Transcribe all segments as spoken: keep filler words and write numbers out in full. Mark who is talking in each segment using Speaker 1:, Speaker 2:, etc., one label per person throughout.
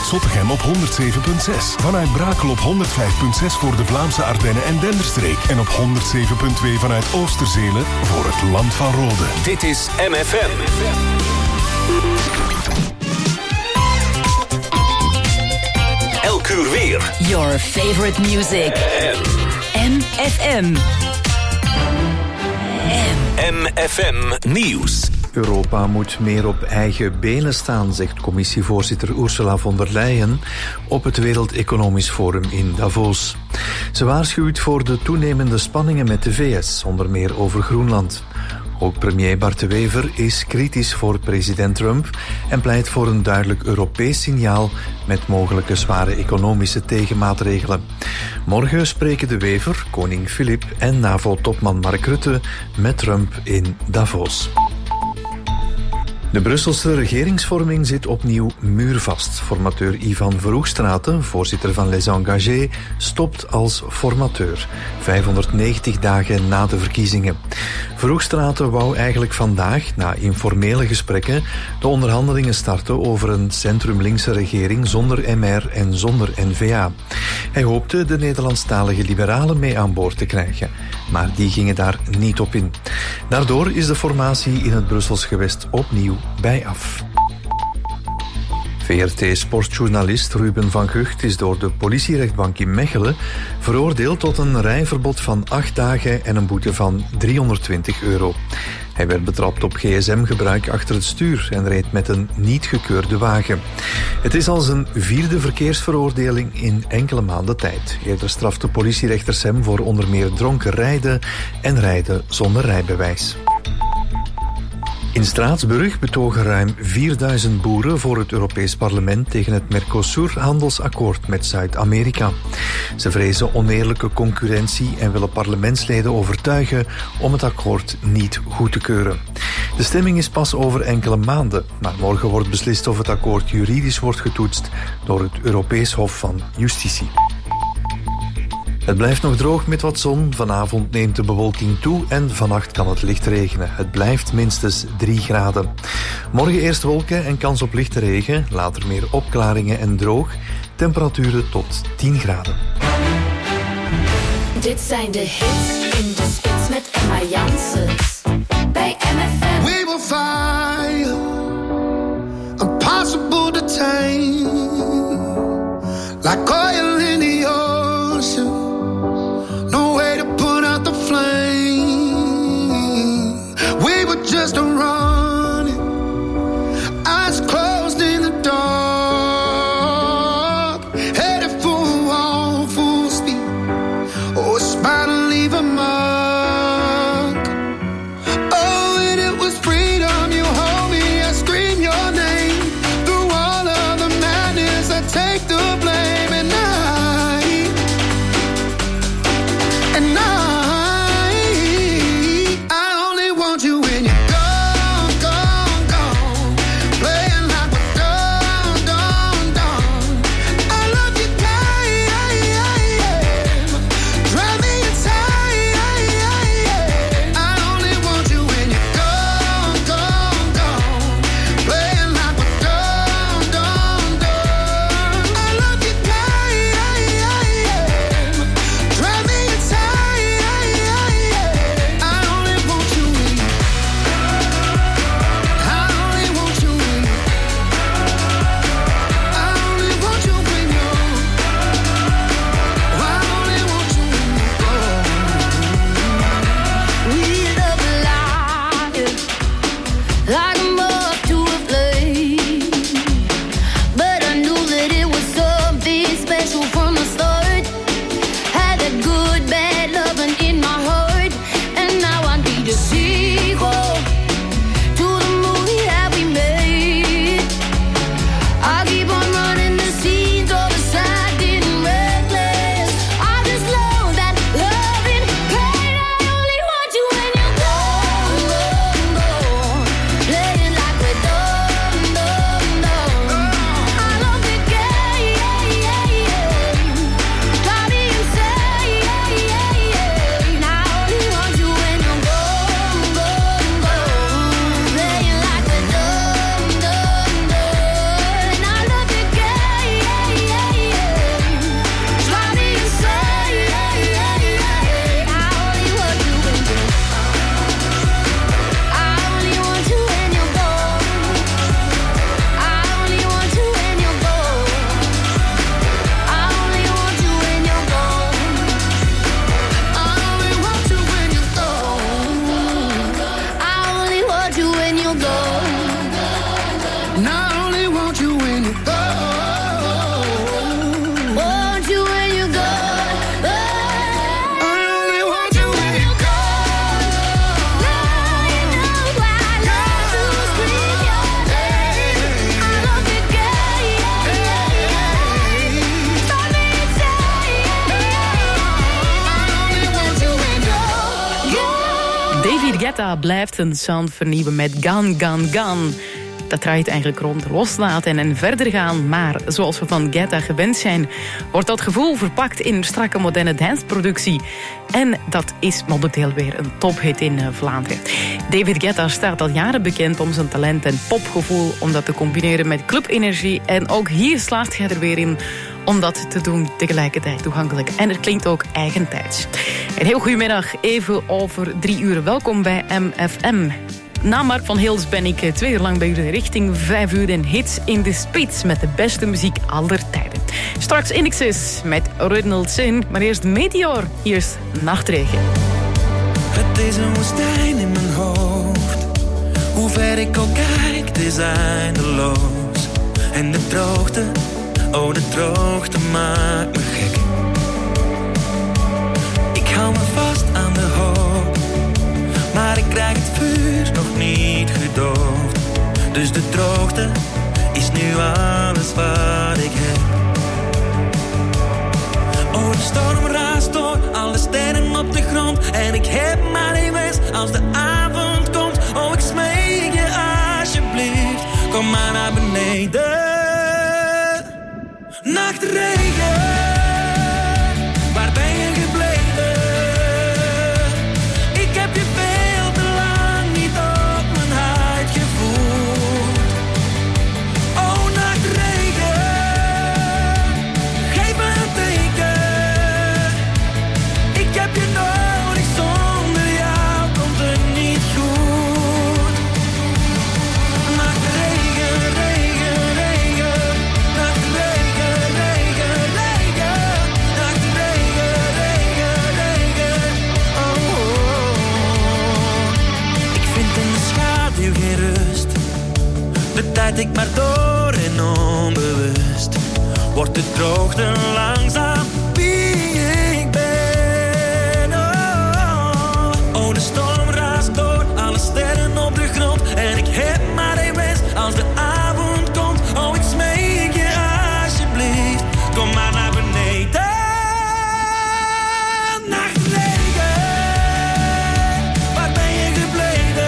Speaker 1: Zottegem op honderd zeven komma zes. Vanuit Brakel op honderd vijf komma zes voor de Vlaamse Ardennen en Denderstreek. En op honderd zeven komma twee vanuit Oosterzelen voor het Land van Rode.
Speaker 2: Dit is M F M. Elk uur weer.
Speaker 3: Your favorite music. M F M.
Speaker 2: M F M Nieuws.
Speaker 4: Europa moet meer op eigen benen staan, zegt commissievoorzitter Ursula von der Leyen op het Wereld Economisch Forum in Davos. Ze waarschuwt voor de toenemende spanningen met de V S, onder meer over Groenland. Ook premier Bart de Wever is kritisch voor president Trump en pleit voor een duidelijk Europees signaal met mogelijke zware economische tegenmaatregelen. Morgen spreken de Wever, koning Filip en NAVO-topman Mark Rutte met Trump in Davos. De Brusselse regeringsvorming zit opnieuw muurvast. Formateur Ivan Verhoegstraten, voorzitter van Les Engagés, stopt als formateur, vijfhonderdnegentig dagen na de verkiezingen. Verhoegstraten wou eigenlijk vandaag, na informele gesprekken, de onderhandelingen starten over een centrum-linkse regering zonder M R en zonder N V A. Hij hoopte de Nederlandstalige liberalen mee aan boord te krijgen, maar die gingen daar niet op in. Daardoor is de formatie in het Brussels gewest opnieuw bij af. V R T-sportjournalist Ruben van Gucht is door de politierechtbank in Mechelen veroordeeld tot een rijverbod van acht dagen en een boete van driehonderdtwintig euro. Hij werd betrapt op G S M-gebruik achter het stuur en reed met een niet gekeurde wagen. Het is al zijn vierde verkeersveroordeling in enkele maanden tijd. Eerder strafte politierechters hem voor onder meer dronken rijden en rijden zonder rijbewijs. In Straatsburg betogen ruim vierduizend boeren voor het Europees Parlement tegen het Mercosur-handelsakkoord met Zuid-Amerika. Ze vrezen oneerlijke concurrentie en willen parlementsleden overtuigen om het akkoord niet goed te keuren. De stemming is pas over enkele maanden, maar morgen wordt beslist of het akkoord juridisch wordt getoetst door het Europees Hof van Justitie. Het blijft nog droog met wat zon. Vanavond neemt de bewolking toe en vannacht kan het licht regenen. Het blijft minstens drie graden. Morgen eerst wolken en kans op lichte regen. Later meer opklaringen en droog. Temperaturen tot tien graden.
Speaker 5: Dit zijn de hits in de spits met Emma Janssens. Bij M F M.
Speaker 6: We will fire. Impossible to tame. Like oil in the ocean. No way to put out the flame. We were just running, eyes closed in the dark, headed for a wall full speed. Oh, it's about to leave a mark. Oh, and it was freedom. You hold me, I scream your name. Through all of the madness, I take the blame, and I
Speaker 7: Guetta blijft een sound vernieuwen met Gone, Gone, Gone. Dat draait eigenlijk rond loslaten en verder gaan. Maar zoals we van Guetta gewend zijn, wordt dat gevoel verpakt in een strakke moderne danceproductie. En dat is momenteel weer een tophit in Vlaanderen. David Guetta staat al jaren bekend om zijn talent en popgevoel, om dat te combineren met clubenergie. En ook hier slaagt hij er weer in om dat te doen tegelijkertijd toegankelijk. En het klinkt ook eigentijds. Een heel goedemiddag, even over drie uur. Welkom bij M F M. Na Mark van Hils ben ik twee uur lang bij jullie richting vijf uur en hits in de spits met de beste muziek aller tijden. Straks Indexes met Original Sin, maar eerst Meteor. Hier is Nachtregen.
Speaker 8: Het is een woestijn in mijn hoofd. Hoe ver ik ook kijk, het is eindeloos. En de droogte, oh de droogte maakt me gek. Ik hou me vast aan de hoop, maar ik krijg het vuur nog niet gedoofd. Dus de droogte is nu alles wat ik heb. Oh, de storm raast door, alle sterren op de grond. En ik heb maar één wens als de avond komt. Oh, ik smeek je alsjeblieft, kom maar naar beneden. Nachtregen, waar ben je gebleven? Ik heb je veel te lang niet op mijn huid gevoeld. Oh, nachtregen, geef me een teken. Ik heb je nodig, zonder jou komt het niet goed. Nachtregen, regen, regen. Nachtregen, regen, regen. Nachtregen, regen, regen. Oh, oh, oh. Ik vind in de schaduw geen rust. De tijd ik maar door en onbewust wordt de droogte langzaam wie ik ben. Oh, oh, de storm raast door, alle sterren op de grond. En ik heb maar één wens als de avond komt. Oh, ik smeek je alsjeblieft, kom maar naar beneden. Nachtregen, waar ben je gebleven?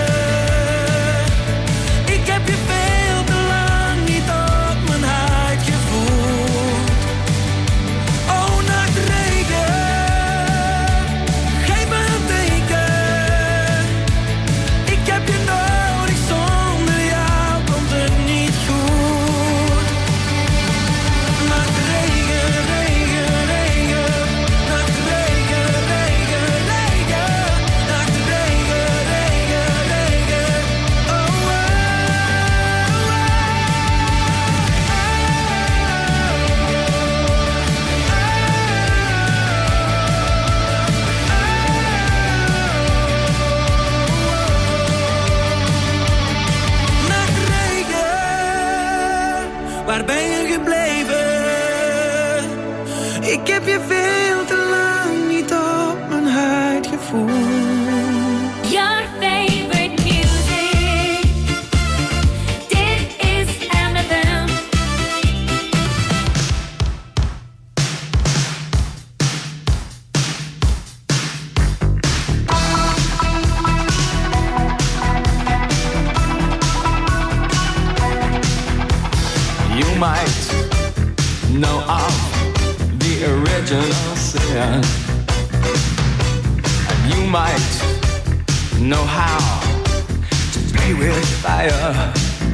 Speaker 8: Ik heb je veel te lang niet op mijn huid gevoeld. Oh, nachtregen, geef me een teken. Ik heb je nodig, zonder jou komt het niet goed. Nachtregen, regen, regen. Nachtregen, regen, regen. Nachtregen, regen, regen. Oh, oh, oh. Nachtregen, waar ben je gebleven? Ik heb je veel te lang niet op mijn huid gevoeld.
Speaker 5: Your favorite music. Dit is M F M.
Speaker 8: You might know of the original sin, and you might know how to play with fire.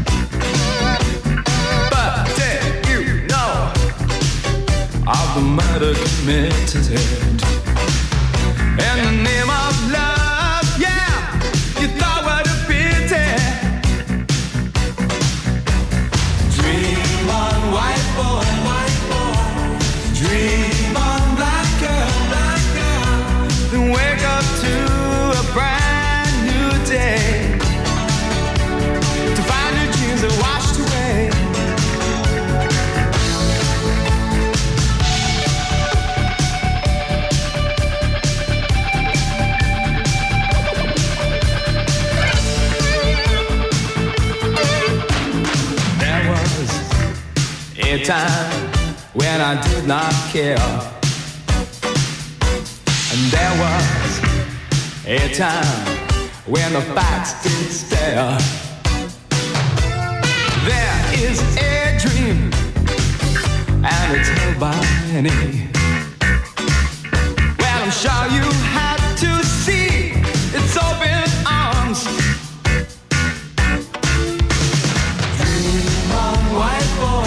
Speaker 8: But did you know of the murder committed in the name of love? Yeah, you thought what a pity. Dream on, white boy, white boy. Dream on, black girl, black girl. Then wake up to a brand new day, to find your dreams are washed away. There was a time when I did not care, and there was a time
Speaker 9: when the facts did stare. There is a dream, and it's held by any. Well, I'm sure you had to see its open arms. Dream on, white boy,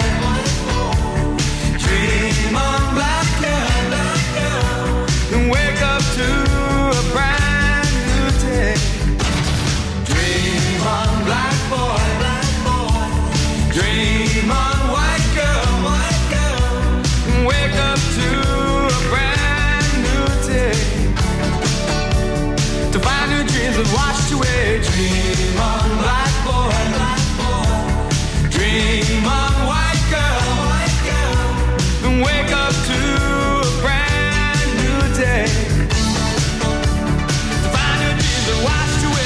Speaker 9: dream on, black girl, black girl, and wake up to a brand new day. Dream on, black boy, black boy, dream on, white girl, white girl, and wake up to a brand new day. To find new dreams that washed away. Dream on, black boy, black boy, dream on, white girl, white girl, and wake up to a brand new day. To find new dreams that washed away.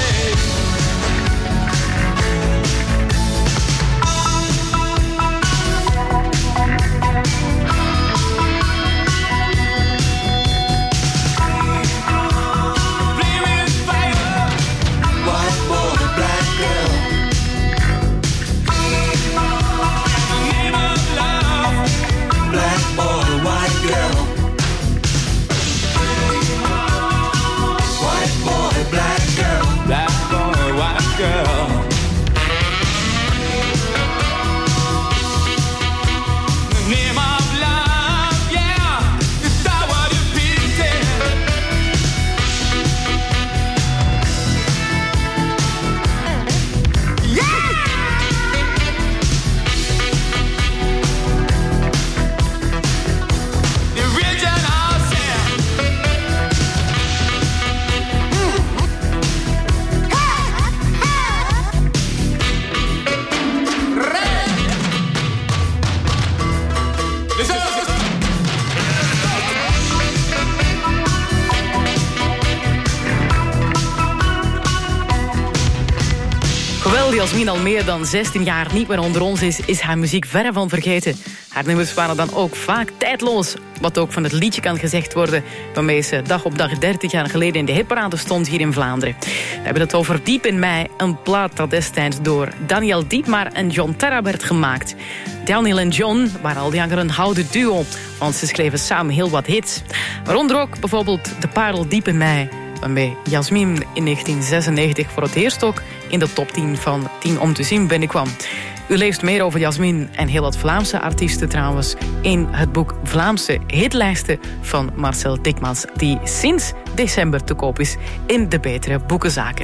Speaker 7: Jasmin al meer dan zestien jaar niet meer onder ons is, is haar muziek verre van vergeten. Haar nummers waren dan ook vaak tijdloos. Wat ook van het liedje kan gezegd worden, waarmee ze dag op dag dertig jaar geleden in de hitparade stond hier in Vlaanderen. We hebben het over Diep in Mij, een plaat dat destijds door Daniel Diepmar en John Terra werd gemaakt. Daniel en John waren al langer een houden duo, want ze schreven samen heel wat hits. Waaronder ook bijvoorbeeld de parel Diep in Mij, waarmee Jasmin in negentien zesennegentig voor het eerst ook in de top tien van tien om te zien binnenkwam. U leest meer over Jasmin en heel wat Vlaamse artiesten trouwens in het boek Vlaamse hitlijsten van Marcel Dikmans, die sinds december te koop is in de betere boekenzaken.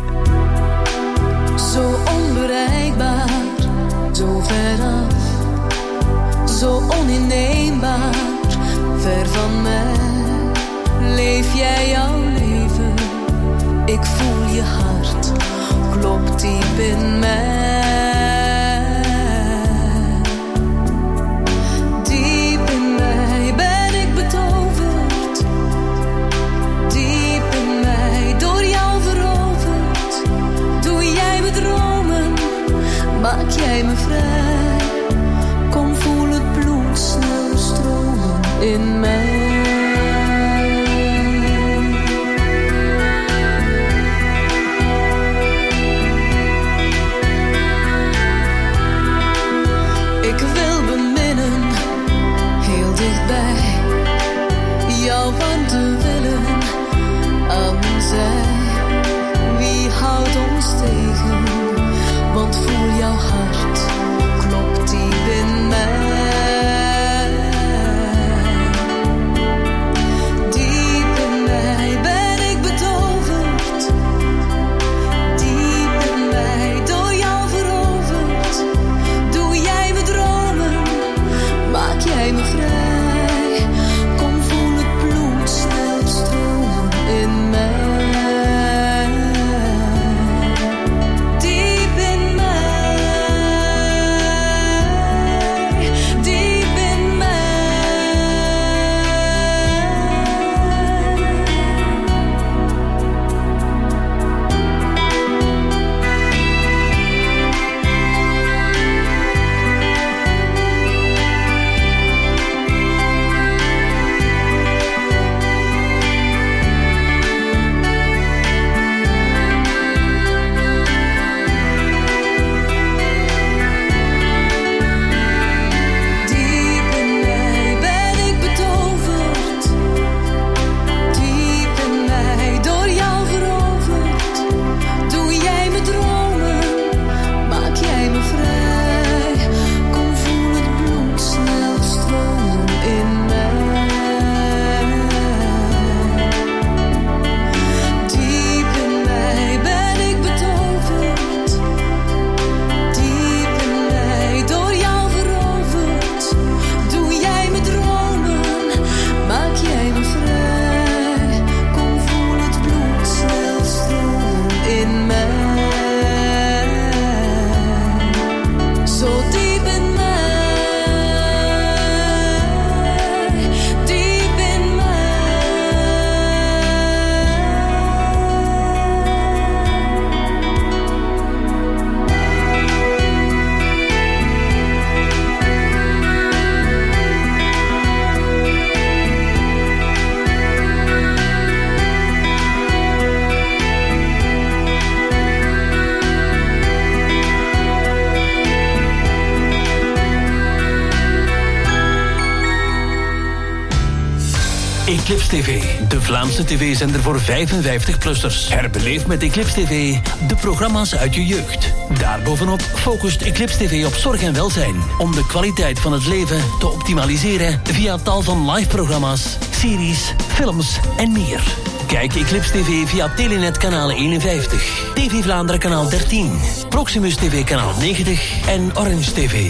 Speaker 10: Zo onbereikbaar, zo veraf, zo oninneembaar, ver van mij. Leef jij jouw leven, ik voel je hart, klopt diep in mij. Diep in mij ben ik betoverd, diep in mij door jou veroverd. Doe jij me dromen, maak jij me vrij. Kom voel het bloed snel stromen in mij.
Speaker 11: Eclipse T V, de Vlaamse tv-zender voor vijfenvijftig-plussers. Herbeleef met Eclipse T V de programma's uit je jeugd. Daarbovenop focust Eclipse T V op zorg en welzijn, om de kwaliteit van het leven te optimaliseren via tal van live-programma's, series, films en meer. Kijk Eclipse T V via Telenet kanaal eenenvijftig, T V Vlaanderen kanaal dertien, Proximus T V kanaal negentig en Orange T V.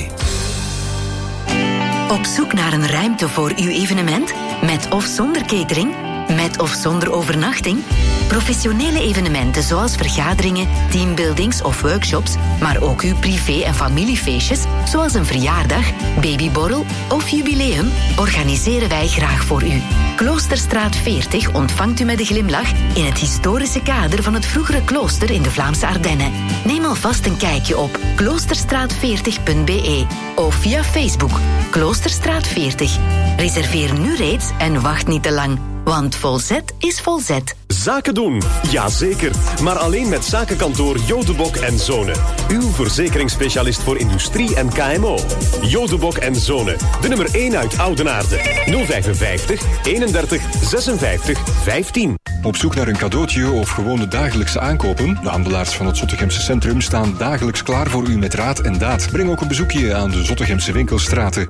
Speaker 3: Op zoek naar een ruimte voor uw evenement? Met of zonder catering? Met of zonder overnachting? Professionele evenementen zoals vergaderingen, teambuildings of workshops, maar ook uw privé- en familiefeestjes, zoals een verjaardag, babyborrel of jubileum, organiseren wij graag voor u. Kloosterstraat veertig ontvangt u met een glimlach in het historische kader van het vroegere klooster in de Vlaamse Ardennen. Neem alvast een kijkje op kloosterstraat veertig punt b e of via Facebook Kloosterstraat veertig. Reserveer nu reeds en wacht niet te lang, want volzet is volzet.
Speaker 12: Zaken doen, jazeker. Maar alleen met zakenkantoor Jodebok en Zonen. Uw verzekeringsspecialist voor industrie en K M O. Jodebok en Zonen, de nummer één uit Oudenaarde. nul vijfenvijftig, eenendertig, zesenvijftig, vijftien.
Speaker 13: Op zoek naar een cadeautje of gewoon de dagelijkse aankopen? De handelaars van het Zottegemse Centrum staan dagelijks klaar voor u met raad en daad. Breng ook een bezoekje aan de Zottegemse winkelstraten.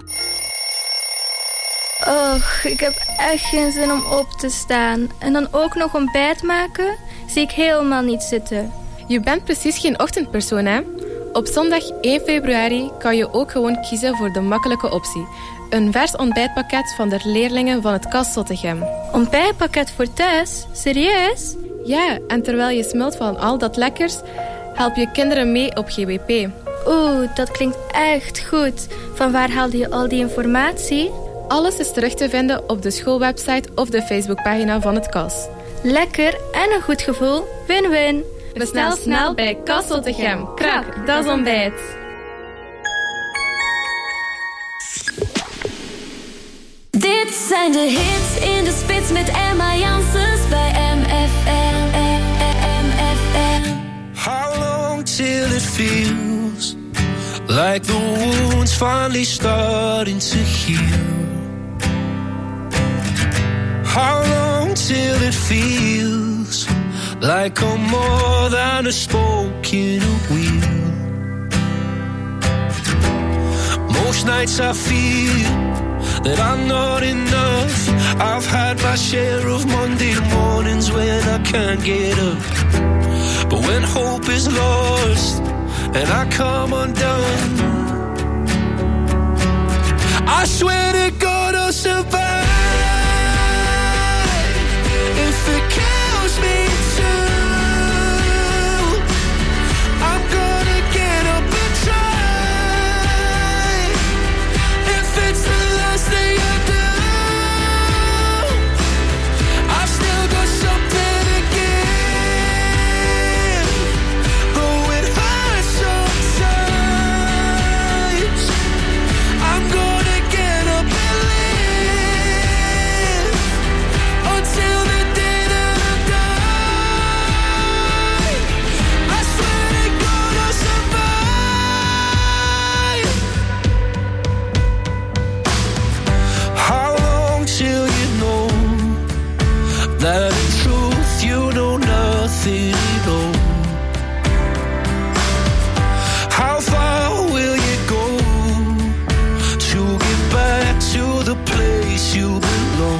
Speaker 14: Och, ik heb echt geen zin om op te staan. En dan ook nog ontbijt maken? Zie ik helemaal niet zitten.
Speaker 15: Je bent precies geen ochtendpersoon, hè? Op zondag één februari kan je ook gewoon kiezen voor de makkelijke optie. Een vers ontbijtpakket van de leerlingen van het K A S Zottegem.
Speaker 14: Ontbijtpakket voor thuis? Serieus?
Speaker 15: Ja, en terwijl je smult van al dat lekkers, help je kinderen mee op G W P.
Speaker 14: Oeh, dat klinkt echt goed. Van waar haalde je al die informatie?
Speaker 15: Alles is terug te vinden op de schoolwebsite of de Facebookpagina van het K A S.
Speaker 14: Lekker en een goed gevoel. Win-win.
Speaker 15: Bestel snel bij K A S Zottegem. Krak, dat is ontbijt.
Speaker 5: Dit zijn de hits in de spits met Emma Janssens bij M F M. M F M.
Speaker 8: How long till it feels like the wounds finally starting to heal? How long till it feels like I'm more than a spoke in a wheel? Most nights I feel that I'm not enough. I've had my share of Monday mornings when I can't get up. But when hope is lost and I come undone, I swear to God I'll survive. If it kills me too, I'm gonna get up and try. If it's the last thing I do, I've still got something to give. Though it hurts sometimes, I'm gonna get up and live until the day that I die. I swear to God I'll survive. How long till you know that in truth you know nothing at all? How far will you go to get back to the place you belong?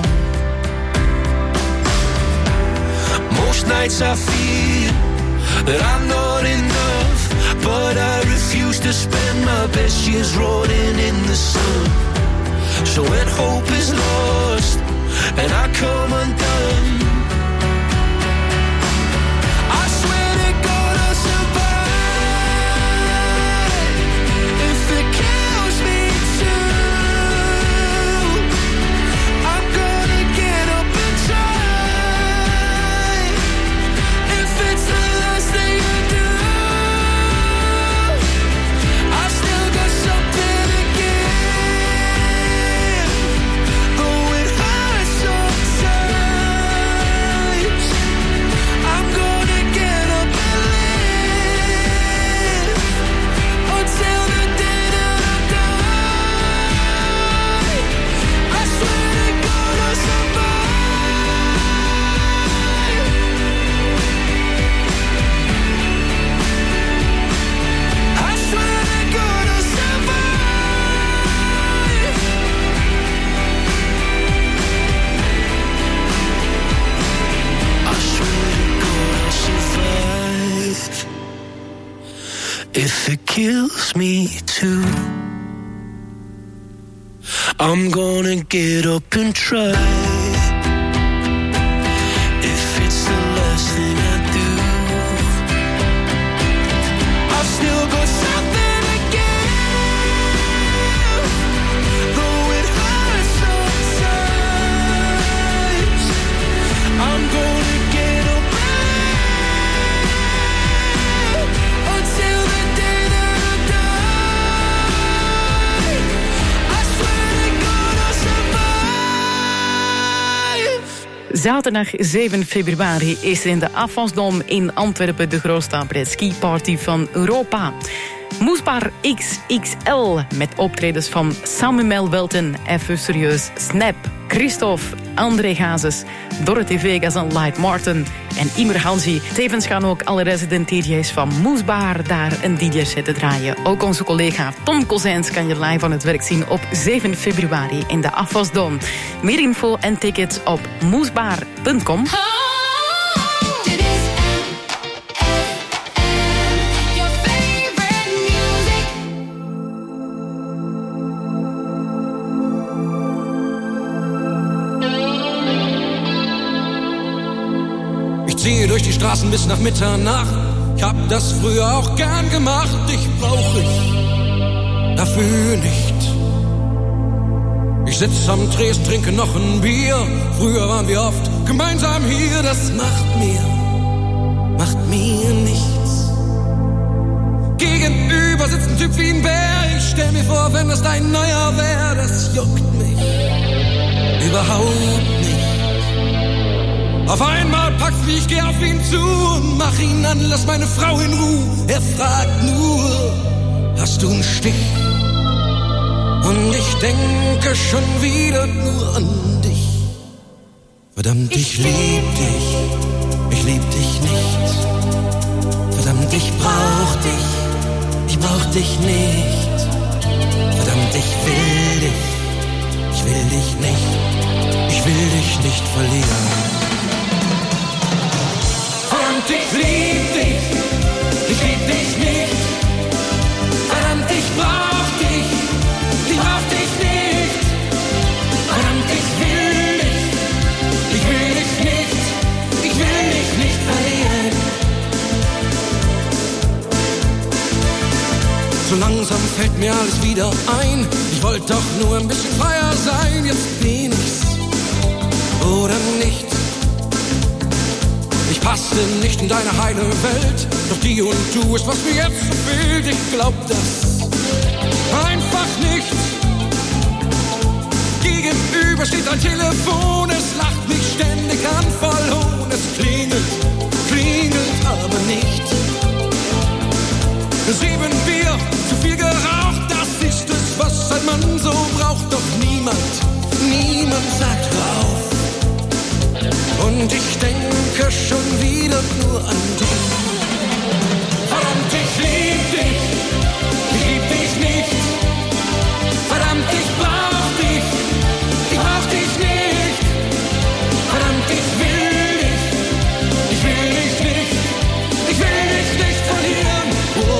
Speaker 8: Most nights I feel that I'm not enough, but I refuse to spend my best years rotting in the sun. So when hope is lost and I come undone, I swear to God I'll survive. If it kills me too, I'm gonna get up and try. If it's the last thing I do, I've still got something to give. Though it hurts sometimes, if it kills me too, I'm gonna get up and try. If it's the last thing I do, I've still got something to give, though it hurts sometimes. I'm gonna get up until the day that I die. I swear to God I'll survive.
Speaker 7: Zaterdag zeven februari is er in de Afvansdom in Antwerpen de grootste après-ski party van Europa. Moesbaar X X L met optredens van Samuel Welten, Even Serieus, Snap, Christophe, André Hazes, Dorothy Vegas en Light Martin en Imer Hansi. Tevens gaan ook alle resident D J's van Moesbaar daar een D J-set te draaien. Ook onze collega Tom Kozijns kan je live aan het werk zien op zeven februari in de Afvasdom. Meer info en tickets op moesbaar punt com.
Speaker 16: Ich ziehe durch die Straßen bis nach Mitternacht. Ich hab das früher auch gern gemacht. Dich brauch ich dafür nicht. Ich sitz am Tresen, trinke noch ein Bier. Früher waren wir oft gemeinsam hier. Das macht mir, macht mir nichts. Gegenüber sitzt ein Typ wie ein Bär. Ich stell mir vor, wenn das dein neuer wär. Das juckt mich überhaupt nicht. Auf einmal packt's mich, ich geh auf ihn zu und mach ihn an, lass meine Frau in Ruhe. Er fragt nur, hast du einen Stich? Und ich denke schon wieder nur an dich. Verdammt, ich, ich lieb dich, ich lieb dich nicht. Verdammt, ich brauch dich, ich brauch dich nicht. Verdammt, ich will dich, ich will dich nicht. Ich will dich nicht verlieren. Verdammt, ich lieb dich, ich lieb dich nicht. Verdammt, ich brauch dich, ich brauch dich nicht. Verdammt, ich will dich, ich will dich nicht. Ich will dich nicht verlieren. So langsam fällt mir alles wieder ein. Ich wollte doch nur ein bisschen freier sein. Jetzt bin ich's oder nicht. Ich passte nicht in deine heile Welt, doch die und du ist, was mir jetzt so fehlt. Ich glaub das einfach nicht. Gegenüber steht ein Telefon, es lacht mich ständig an, voll Hohn. Es klingelt, klingelt aber nicht. Sieben Bier, zu viel geraucht, das ist es, was ein Mann so braucht. Doch niemand, niemand sagt hör auf. Und ich denke schon wieder nur an dich. Verdammt, ich lieb dich, ich lieb dich nicht. Verdammt, ich brauch dich, ich brauch dich nicht. Verdammt, ich will dich, ich will dich nicht. Ich will dich nicht verlieren. Oh, oh,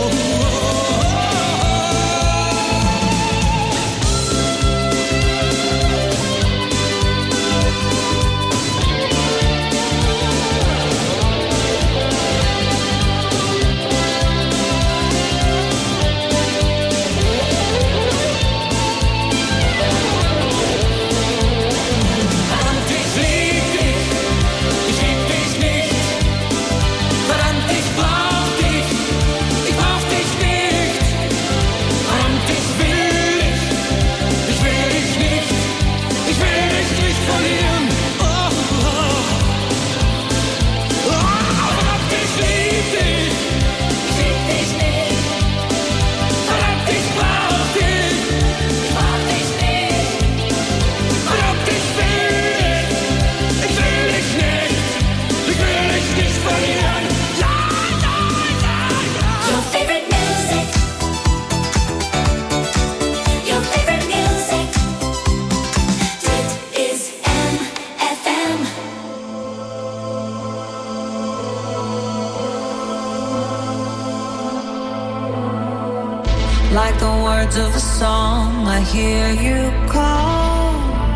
Speaker 17: words of a song, I hear you call.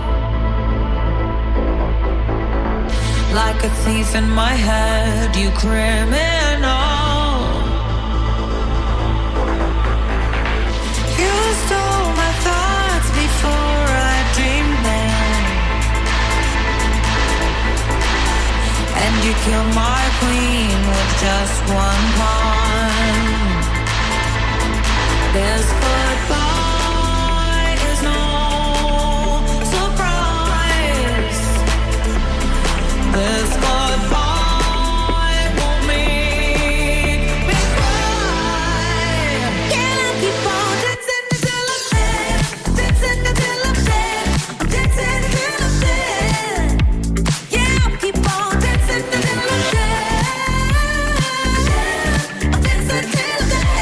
Speaker 17: Like a thief in my head, you criminal. You stole my thoughts before I dreamed them, and you killed my queen with just one pawn. This goodbye is no surprise. This goodbye won't make me cry. Can I keep on dancing until I'm dead? Dancing until I'm dead. I'm dancing until I'm dead. Yeah, I'll keep on dancing until I'm dead. I'm dancing till I'm dead.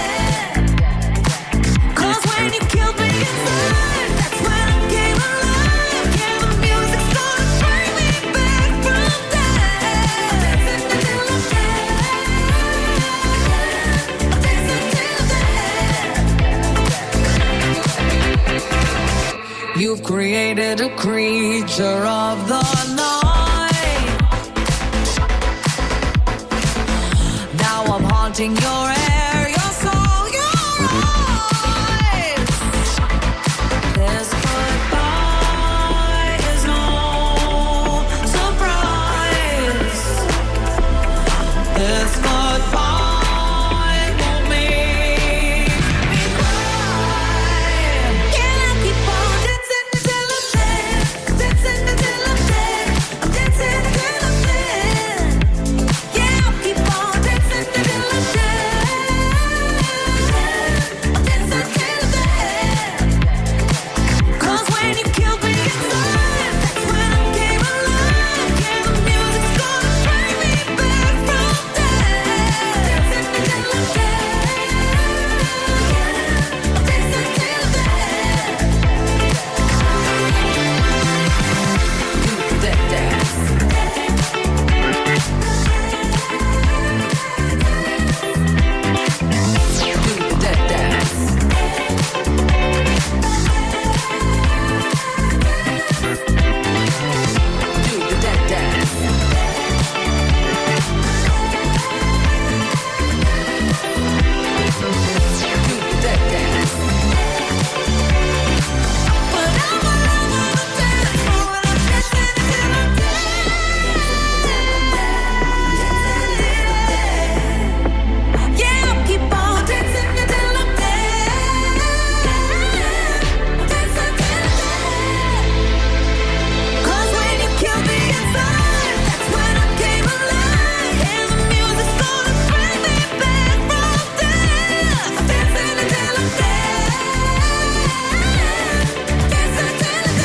Speaker 17: Cause when you killed me inside, that's when I came alive. Yeah, the music's gonna bring me back from death. Dancing until I'm dead. I'm dancing till dead. You've created a creature of the night. Now I'm haunting your air, your soul, your eyes. This goodbye is no surprise. This goodbye won't make me cry. Can I keep on dancing until I'm dead? Dancing until I'm dead. I'm dancing until I'm dead. Yeah, I'll keep on dancing until I'm dead. I'm dancing till I'm dead. Cause when you killed me inside, that's when I came alive. Yeah, the music's gonna bring me back from death. Dancing until I'm dead. I'm dancing till I'm dead. Do that dance. Do that dance. Do that dance. Do that dance. But I'm alone on the dance floor and I'm dancing until I'm dead. Yeah, I'll keep on dancing until I'm dead. Dancing till I'm dead. Cause when you killed me inside, that's when I came alive. And the music's gonna bring me back from death. Dancing until I'm dead. Dancing till I'm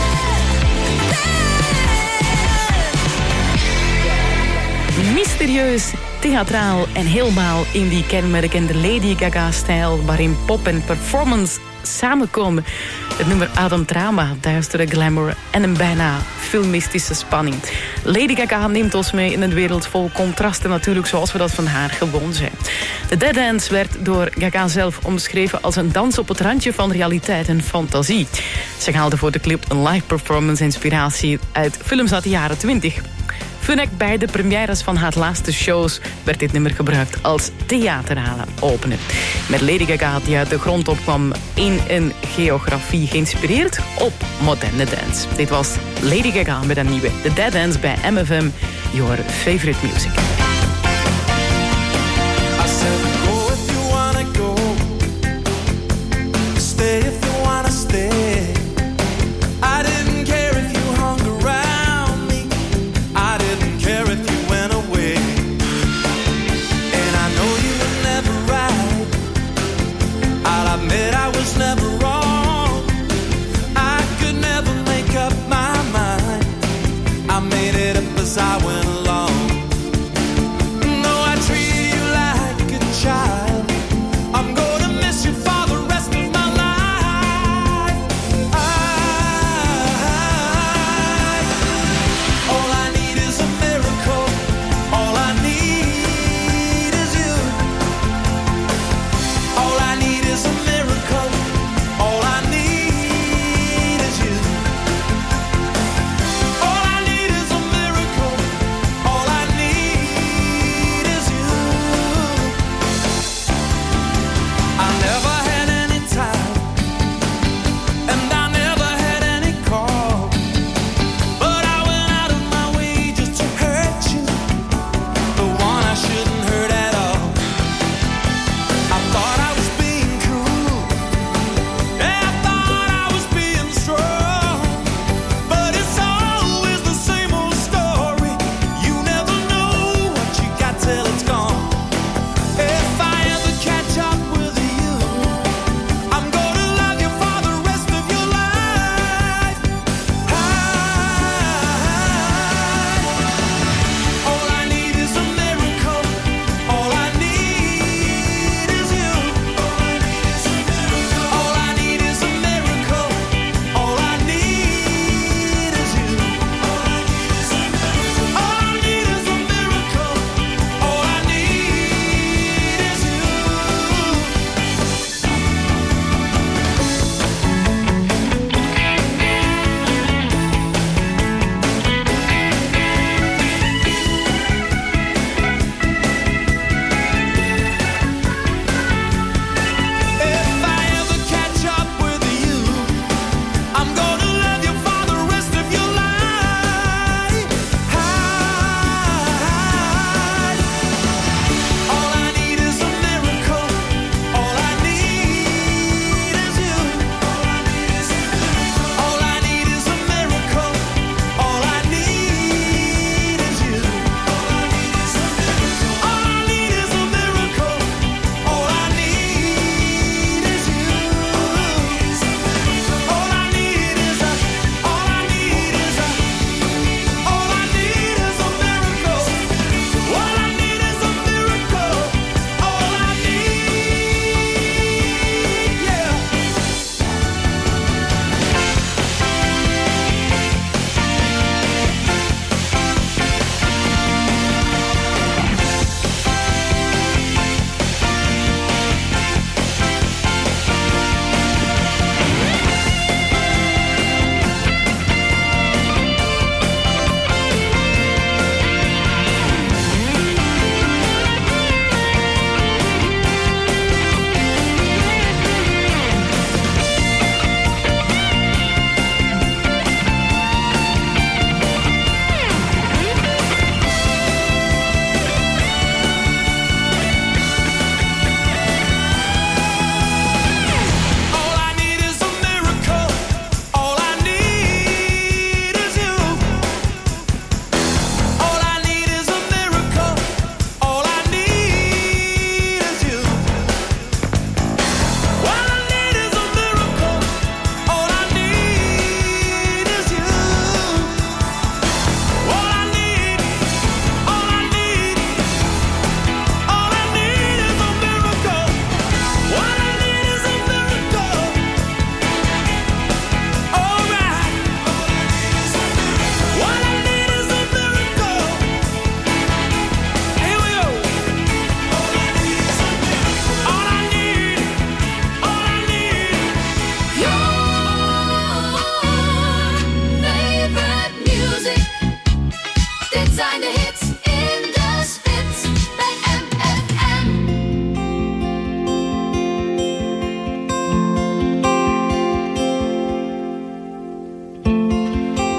Speaker 17: dead.
Speaker 7: Mysterieus, theatraal en helemaal in die kenmerkende Lady Gaga-stijl, waarin pop en performance samenkomen. Het nummer Ademdrama, duistere glamour en een bijna filmistische spanning. Lady Gaga neemt ons mee in een wereld vol contrasten natuurlijk, zoals we dat van haar gewoon zijn. De Dead Dance werd door Gaga zelf omschreven als een dans op het randje van realiteit en fantasie. Ze haalde voor de clip een live performance inspiratie uit films uit de jaren twintig. Funek bij de premières van haar laatste shows werd dit nummer gebruikt als theatrale opener. Met Lady Gaga die uit de grond opkwam in een geografie geïnspireerd op moderne dance. Dit was Lady Gaga met een nieuwe The Dead Dance bij M F M, your favorite music.
Speaker 9: I said, go if you wanna go, stay if you wanna stay. I didn't care if you hung around me, I didn't care if you went away. And I know you were never right, I'll admit I was never wrong. I could never make up my mind, I made it up as I went along.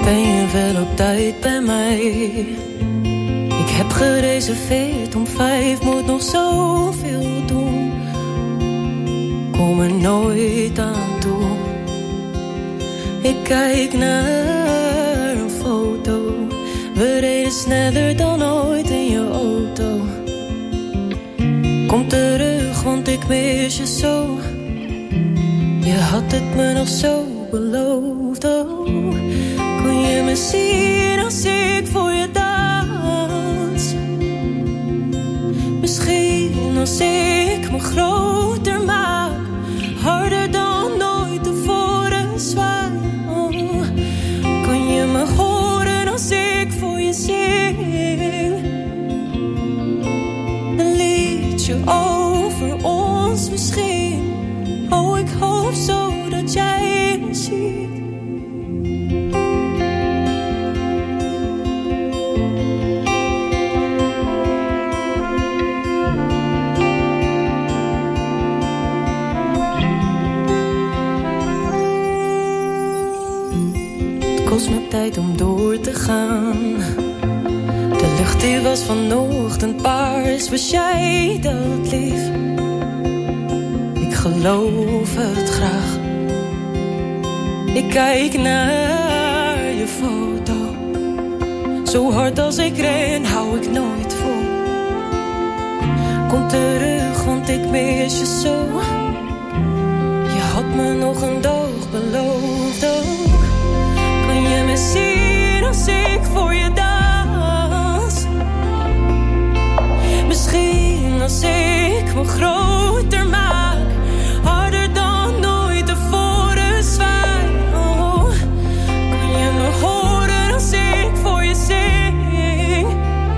Speaker 10: Ben je wel op tijd bij mij? Ik heb gereserveerd om vijf, moet nog zoveel doen. Kom er nooit aan toe. Ik kijk naar een foto. We reden sneller dan ooit in je auto. Kom terug, want ik mis je zo. Je had het me nog zo beloofd, oh. Kon je me zien als ik voor je dans? Misschien als ik me groter maak, harder dan ooit tevoren zwaai, oh. Kan je me horen als ik voor je zing? Een liedje over ons misschien. Oh, ik hoop zo dat jij me ziet. Het kost me tijd om door te gaan. De lucht die was vanochtend paars. Was jij dat lief? Ik geloof het graag. Ik kijk naar je foto. Zo hard als ik ren, hou ik nooit vol. Kom terug, want ik mis je zo. Je had me nog een dag beloofd ook. Kan je me zien als ik voor je dans? Misschien als ik me groter maak, harder dan ooit tevoren zwaai, oh. Kan je me horen als ik voor je zing?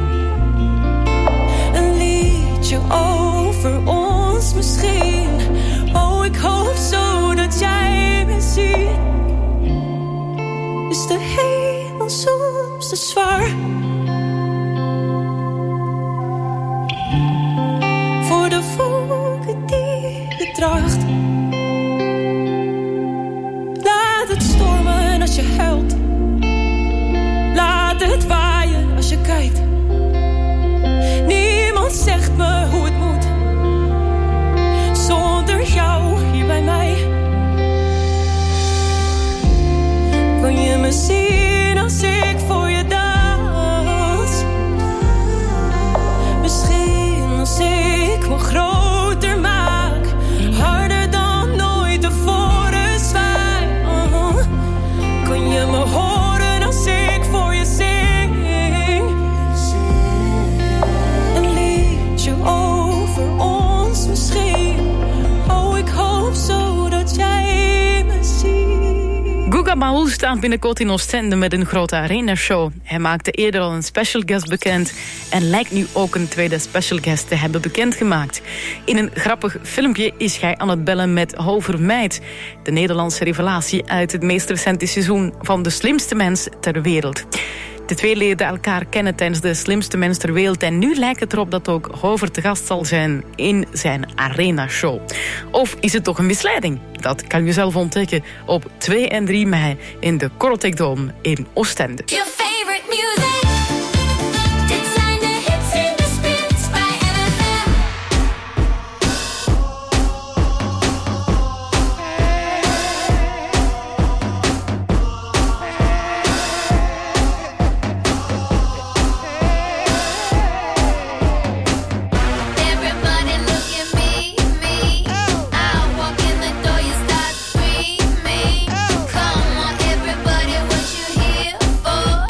Speaker 10: Een liedje over ons misschien. Oh, ik hoop zo dat jij me ziet. Is de hemel soms te zwaar? Voor de wolken die je draagt. Laat het stormen als je huilt. Laat het waaien als je kijkt. Niemand zegt me hoe het moet. Zonder jou hier bij mij. Kan je me zien als ik voor je dans? Misschien als ik me groter maak, harder dan ooit tevoren zwaai, oh. Kan je me horen als ik voor je zing? Een liedje over ons misschien. Oh, ik hoop zo dat jij me ziet.
Speaker 7: Guga Mahul staat binnenkort in Oostende met een grote arena-show. Hij maakte eerder al een special guest bekend en lijkt nu ook een tweede special guest te hebben bekendgemaakt. In een grappig filmpje is hij aan het bellen met Hover Meid, de Nederlandse revelatie uit het meest recente seizoen van De Slimste Mens ter Wereld. De twee leerden elkaar kennen tijdens De Slimste Mens ter Wereld en nu lijkt het erop dat ook Hover te gast zal zijn in zijn arena-show. Of is het toch een misleiding? Dat kan je zelf ontdekken op twee en drie mei in de Korotec Dome in Oostende.
Speaker 5: Your favorite music. Dit zijn de hits in de spits bij M F M. Everybody look at me, me. I walk in the door, you start screaming. Come on, everybody, what you here for?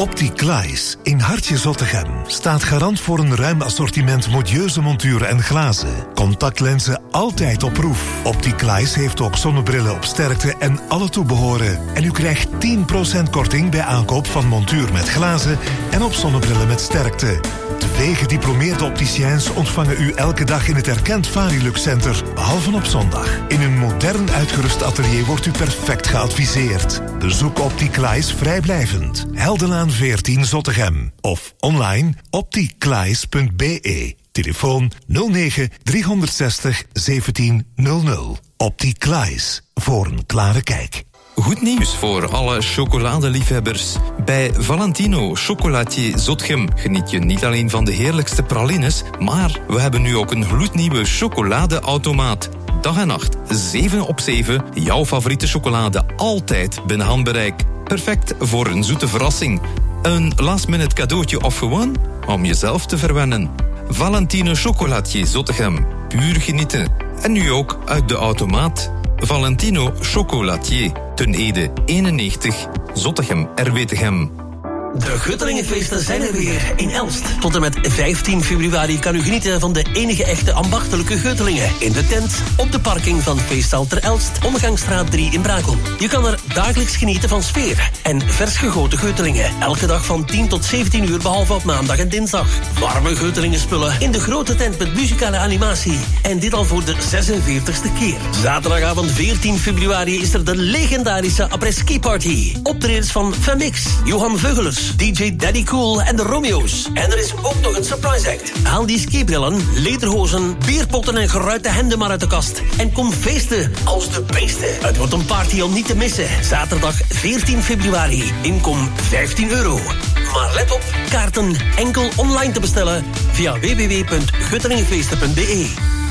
Speaker 18: Opticlies in Hartje Zottegem staat garant voor een ruim assortiment modieuze monturen en glazen. Contactlenzen altijd op proef. Opticlies heeft ook zonnebrillen op sterkte en alle toebehoren. En u krijgt tien procent korting bij aankoop van montuur met glazen en op zonnebrillen met sterkte. Twee gediplomeerde opticiens ontvangen u elke dag in het erkend Varilux Center, behalve op zondag. In een modern uitgerust atelier wordt u perfect geadviseerd. Bezoek Opticlies vrijblijvend. Heldenlaan veertien Zottegem. Of online opticlies punt b e. Telefoon nul negen driehonderdzestig zeventien nul nul. Opticlies. Voor een klare kijk.
Speaker 19: Goed nieuws voor alle chocoladeliefhebbers. Bij Valentino Chocolatier Zottegem geniet je niet alleen van de heerlijkste pralines, maar we hebben nu ook een gloednieuwe chocoladeautomaat. Dag en nacht, zeven op zeven, jouw favoriete chocolade altijd binnen handbereik. Perfect voor een zoete verrassing. Een last-minute cadeautje of gewoon om jezelf te verwennen. Valentino Chocolatier Zottegem. Puur genieten. En nu ook uit de automaat. Valentino Chocolatier. Ten Ede eenennegentig, Zottegem, R W Tegem.
Speaker 20: De Guttelingenfeesten zijn er weer in Elst. Tot en met vijftien februari kan u genieten van de enige echte ambachtelijke Guttelingen. In de tent, op de parking van Feestzaal ter Elst, Omgangsstraat drie in Brakel. Je kan er dagelijks genieten van sfeer en vers gegoten Guttelingen. Elke dag van tien tot zeventien uur, behalve op maandag en dinsdag. Warme Guttelingen spullen in de grote tent met muzikale animatie. En dit al voor de zesenveertigste keer. Zaterdagavond veertien februari is er de legendarische après-ski party. Optredens van Femix, Johan Veugelers, D J Daddy Cool en de Romeo's. En er is ook nog een surprise act. Haal die skibrillen, lederhozen, bierpotten en geruite hemden maar uit de kast. En kom feesten als de beesten. Het wordt een party om niet te missen. Zaterdag veertien februari. Inkom vijftien euro. Maar let op, kaarten enkel online te bestellen via w w w punt guttelingenfeesten punt b e.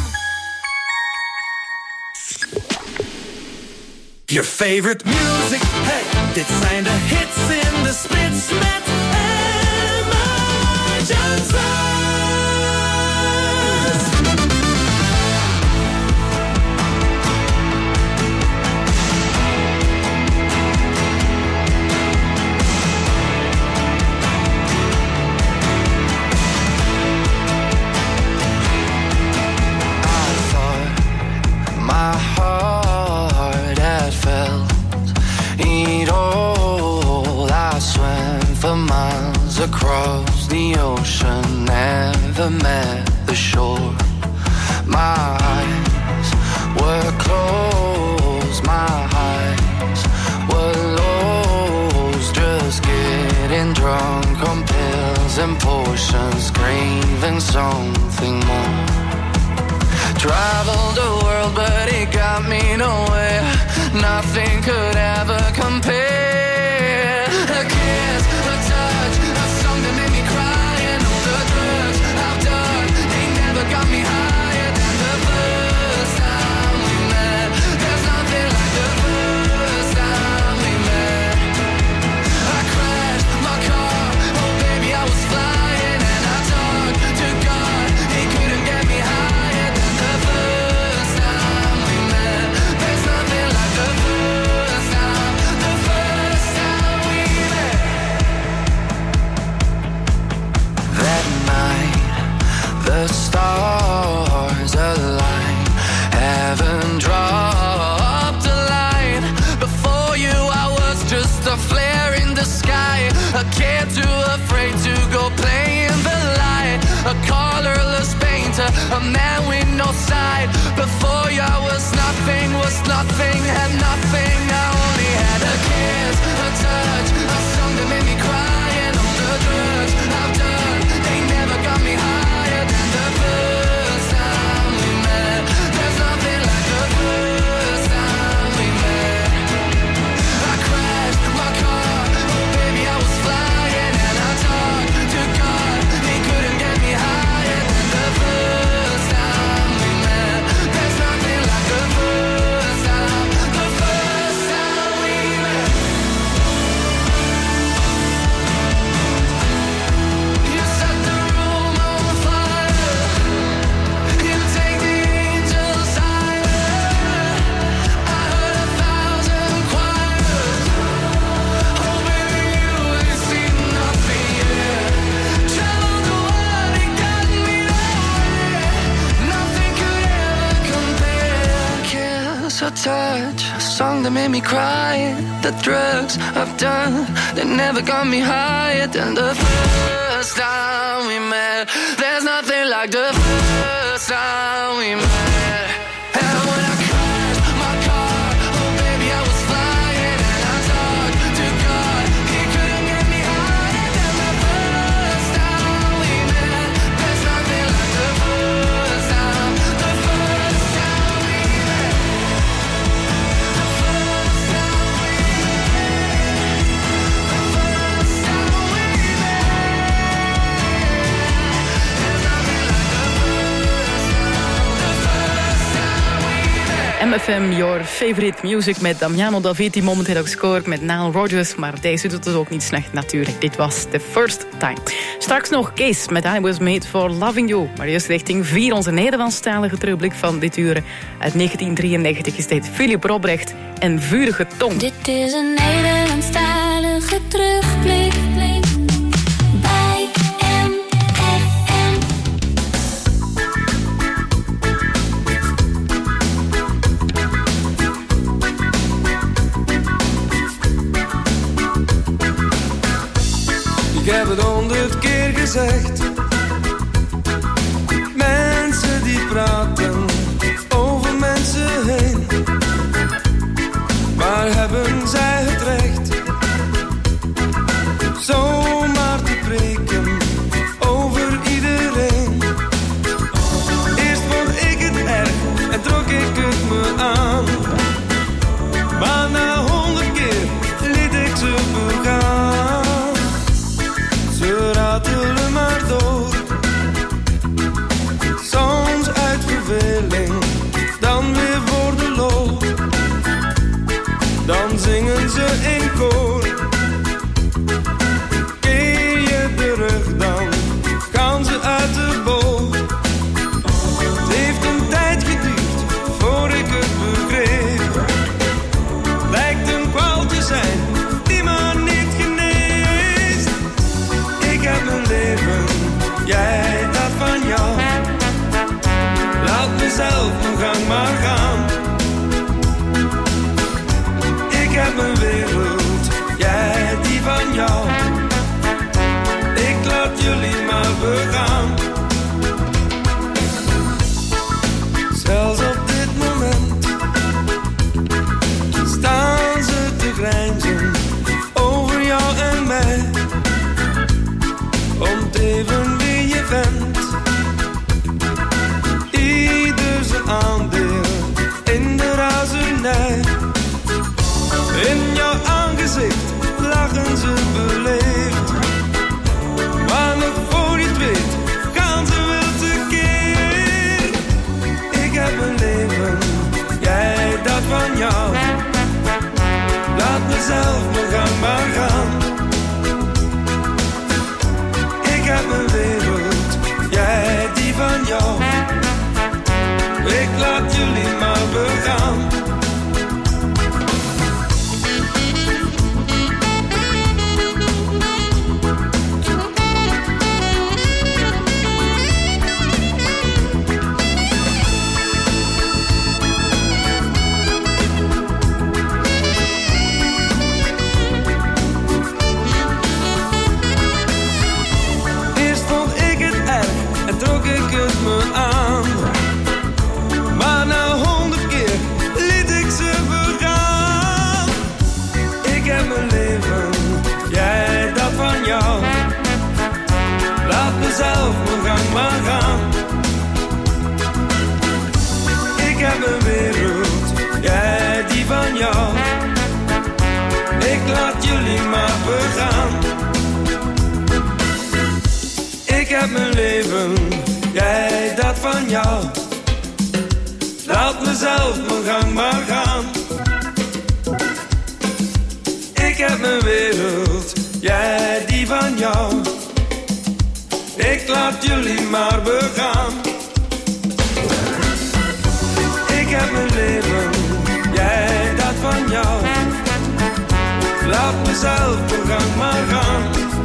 Speaker 9: Your favorite music, hey, dit zijn de hits in de spits met Emma Johnson.
Speaker 6: I thought my heart had felt it all. I swam for miles across the ocean, never met the shore. My eyes were closed, my eyes were lost, just getting drunk on pills and potions, craving something more. Traveled the world, but it got me nowhere. Nothing could ever compare. A kiss, a touch, a song that made me cry, and all the drugs I've done, they never got me higher than the first time we met. There's nothing like the first time we met. I crashed my car, oh baby I was flying, and I talked to God, he couldn't get me higher than the first time we met. There's nothing like the first time, the first time we met. That night, the stars aligned, heaven dropped a line. Before you I was just a flare in the sky, a kid too afraid to go play in the light, a colorless painter, a man with no side. Before you I was nothing, was nothing, had nothing. I only had a kiss, a touch, a song that made me cry, and all the drugs I've done, they never got me higher than the first time we met. There's nothing like the first time we met. I crashed my car, oh baby I was flying, and I talked to God, he couldn't get me higher than the first time we met. There's nothing like the first time, the first
Speaker 9: that made me cry. The drugs I've done, they never got me higher than the first time we met. There's nothing like the first time we met. And when I crashed my car, oh baby I was flying, and I talked to God, he couldn't get me higher than the first time we met. There's nothing like the first time, the first time we met. The first time we met. The first time we met. There's nothing like the first time, the first time we met.
Speaker 7: M F M, your favorite music met Damiano David, die momenteel ook scoort met Nile Rodgers. Maar deze doet het ook niet slecht natuurlijk. Dit was The First Time. Straks nog Kees met I Was Made For Loving You. Maar eerst richting vier, onze Nederlandstalige terugblik van dit uur. Uit negentien drieënnegentig is dit Philip Robrecht en Vurige Tong.
Speaker 5: Dit is een Nederlandstalige terugblik bij M F M.
Speaker 9: Ik heb het honderd keer gezegd. Mensen die praten over mensen heen. Maar hebben zij het recht zomaar te preken over iedereen? Eerst vond ik het erg en trok ik het me aan. Maar na honderd keer liet ik ze begaan. Ze ratelen maar door, soms uit verveling, dan weer voor de lol. Dan zingen ze in koor. Keer je de rug, dan gaan ze uit de bol. Het heeft een tijd geduurd voor ik het begreep. Lijkt een kwaal te zijn die maar niet geneest. Ik heb een leven, jij dat van jou. Laat mezelf mijn gang maar gaan. Ik heb een wereld, jij die van jou. Ik laat jullie maar begaan. Zelfs op dit moment staan ze te grijnzen over jou en mij. Om even wie je bent, ieder zijn aandeel in de razernij. In jouw aangezicht lachen ze beleefd. Maar nog voor je het weet, gaan ze wel tekeer. Ik heb een leven, jij dat van jou. Laat mezelf mijn gang maar gaan. Ik heb een wereld, jij die van jou. Ik laat jullie maar begaan. Trok ik het me aan. Maar na honderd keer liet ik ze begaan. Ik heb mijn leven, jij dat van jou. Laat mezelf mijn gang maar gaan. Ik heb mijn wereld, jij die van jou. Ik laat jullie maar begaan. Ik heb mijn leven, jij dat van jou. Laat mezelf mijn gang maar gaan. Ik heb mijn wereld, jij die van jou. Ik laat jullie maar begaan. Ik heb mijn leven, jij dat van jou. Laat mezelf mijn gang maar gaan.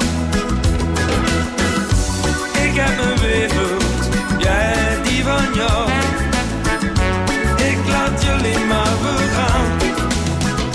Speaker 9: Ik heb mijn wereld, jij die van jou. Ik laat jullie maar begaan.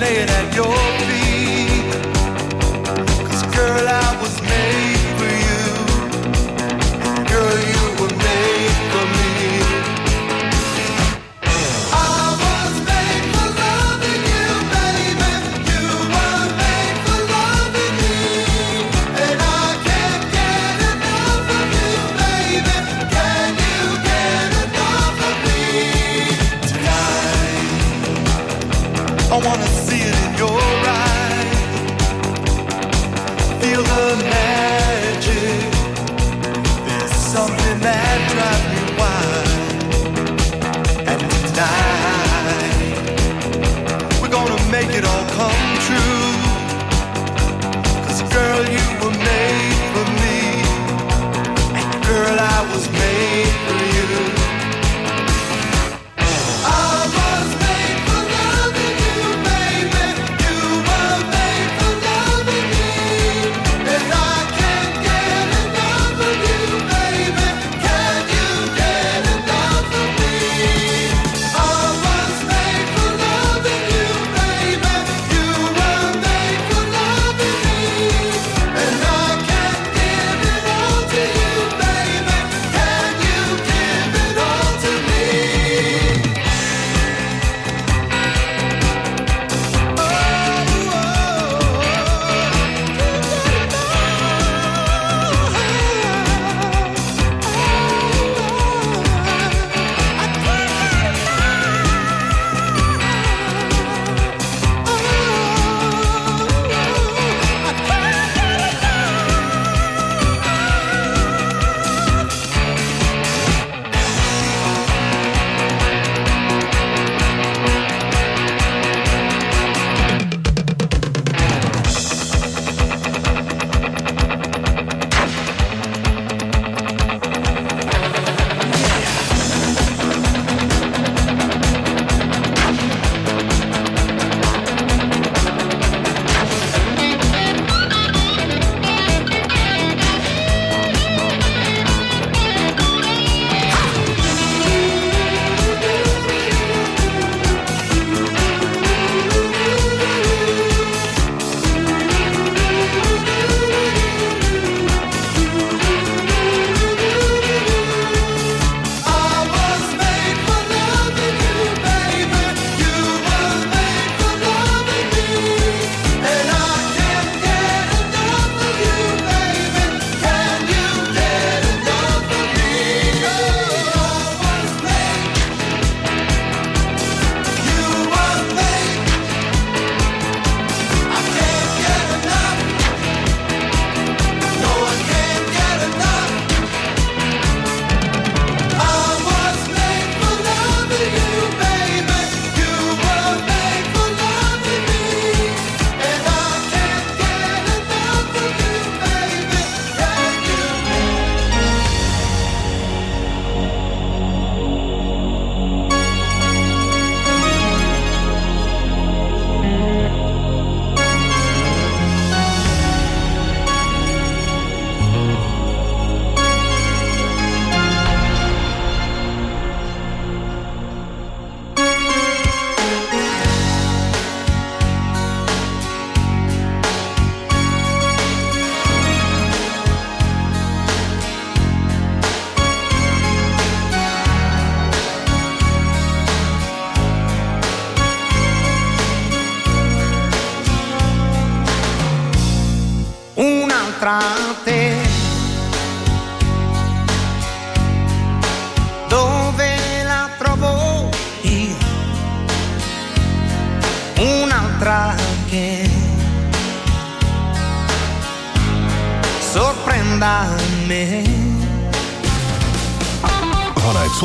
Speaker 9: lay it at your feet. 'Cause girl, I was made for you. Girl, you were made for me. I was made for loving you, baby. You were made for loving me. And I can't get enough of you, baby. Can you get enough of me? Tonight, I wanna see it in your eyes. Feel the magic. There's something that drives me wild. And tonight, we're gonna make it all come true. 'Cause girl, you were made for me. And girl, I was made for you. I was made for loving you, baby. You were made for loving me. And I can't get enough of you, baby. Can you get enough of me? I was made for loving you, baby. You were made for loving me. And I can't give it all to you, baby. Can you give it all to me?
Speaker 17: Un'altra te, dove la trovo io? Un'altra che sorprenda me.